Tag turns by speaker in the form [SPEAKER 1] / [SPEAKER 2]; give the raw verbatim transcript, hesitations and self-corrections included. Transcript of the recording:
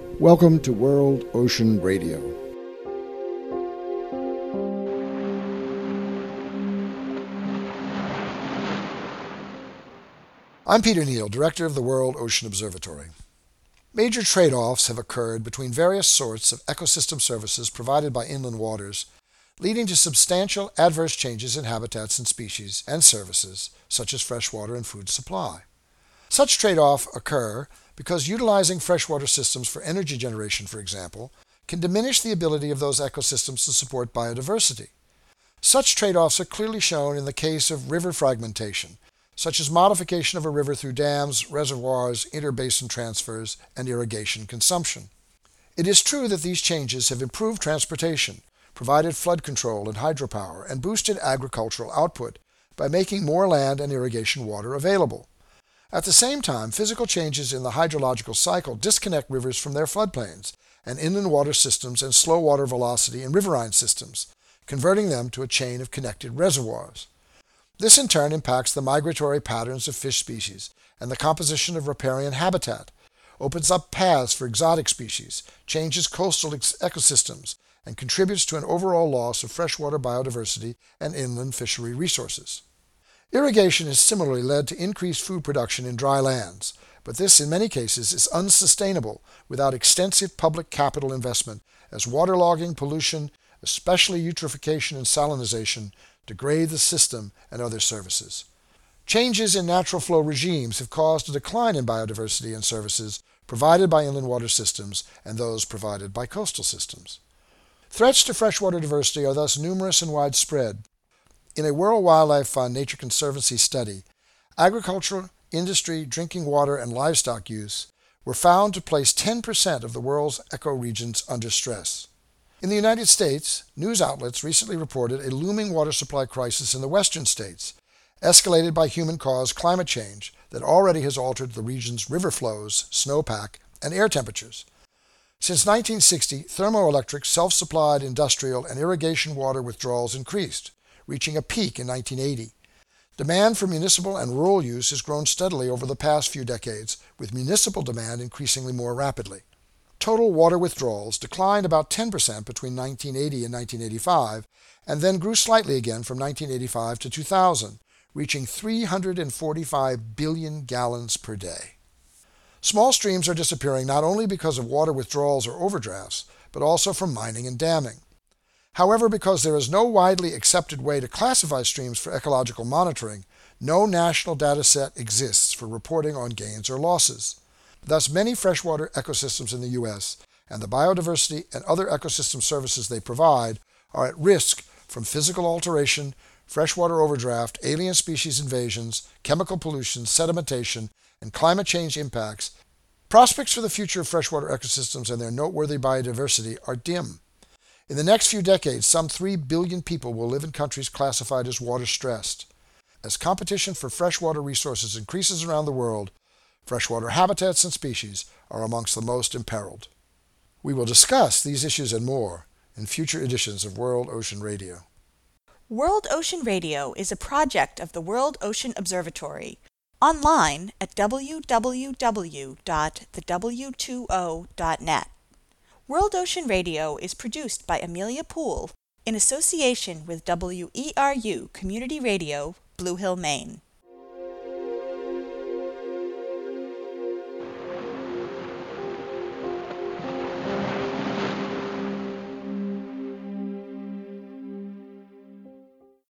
[SPEAKER 1] Welcome to World Ocean Radio. I'm Peter Neal, Director of the World Ocean Observatory. Major trade-offs have occurred between various sorts of ecosystem services provided by inland waters, leading to substantial adverse changes in habitats and species and services, such as freshwater and food supply. Such trade-offs occur because utilizing freshwater systems for energy generation, for example, can diminish the ability of those ecosystems to support biodiversity. Such trade-offs are clearly shown in the case of river fragmentation, such as modification of a river through dams, reservoirs, interbasin transfers, and irrigation consumption. It is true that these changes have improved transportation, provided flood control and hydropower, and boosted agricultural output by making more land and irrigation water available. At the same time, physical changes in the hydrological cycle disconnect rivers from their floodplains and inland water systems and slow water velocity in riverine systems, converting them to a chain of connected reservoirs. This in turn impacts the migratory patterns of fish species and the composition of riparian habitat, opens up paths for exotic species, changes coastal ex- ecosystems, and contributes to an overall loss of freshwater biodiversity and inland fishery resources. Irrigation has similarly led to increased food production in dry lands, but this in many cases is unsustainable without extensive public capital investment, as waterlogging, pollution, especially eutrophication and salinization, degrade the system and other services. Changes in natural flow regimes have caused a decline in biodiversity and services provided by inland water systems and those provided by coastal systems. Threats to freshwater diversity are thus numerous and widespread. In a World Wildlife Fund Nature Conservancy study, agriculture, industry, drinking water, and livestock use were found to place ten percent of the world's ecoregions under stress. In the United States, news outlets recently reported a looming water supply crisis in the western states, escalated by human-caused climate change that already has altered the region's river flows, snowpack, and air temperatures. Since nineteen sixty, thermoelectric, self-supplied industrial and irrigation water withdrawals increased, reaching a peak in nineteen eighty. Demand for municipal and rural use has grown steadily over the past few decades, with municipal demand increasingly more rapidly. Total water withdrawals declined about ten percent between nineteen eighty and nineteen eighty-five, and then grew slightly again from nineteen eighty-five to two thousand, reaching three hundred forty-five billion gallons per day. Small streams are disappearing not only because of water withdrawals or overdrafts, but also from mining and damming. However, because there is no widely accepted way to classify streams for ecological monitoring, no national data set exists for reporting on gains or losses. Thus, many freshwater ecosystems in the U S and the biodiversity and other ecosystem services they provide are at risk from physical alteration, freshwater overdraft, alien species invasions, chemical pollution, sedimentation, and climate change impacts. Prospects for the future of freshwater ecosystems and their noteworthy biodiversity are dim. In the next few decades, some three billion people will live in countries classified as water-stressed. As competition for freshwater resources increases around the world, freshwater habitats and species are amongst the most imperiled. We will discuss these issues and more in future editions of World Ocean Radio.
[SPEAKER 2] World Ocean Radio is a project of the World Ocean Observatory, online at w w w dot the w two o dot net. World Ocean Radio is produced by Amelia Poole in association with W E R U Community Radio, Blue Hill, Maine.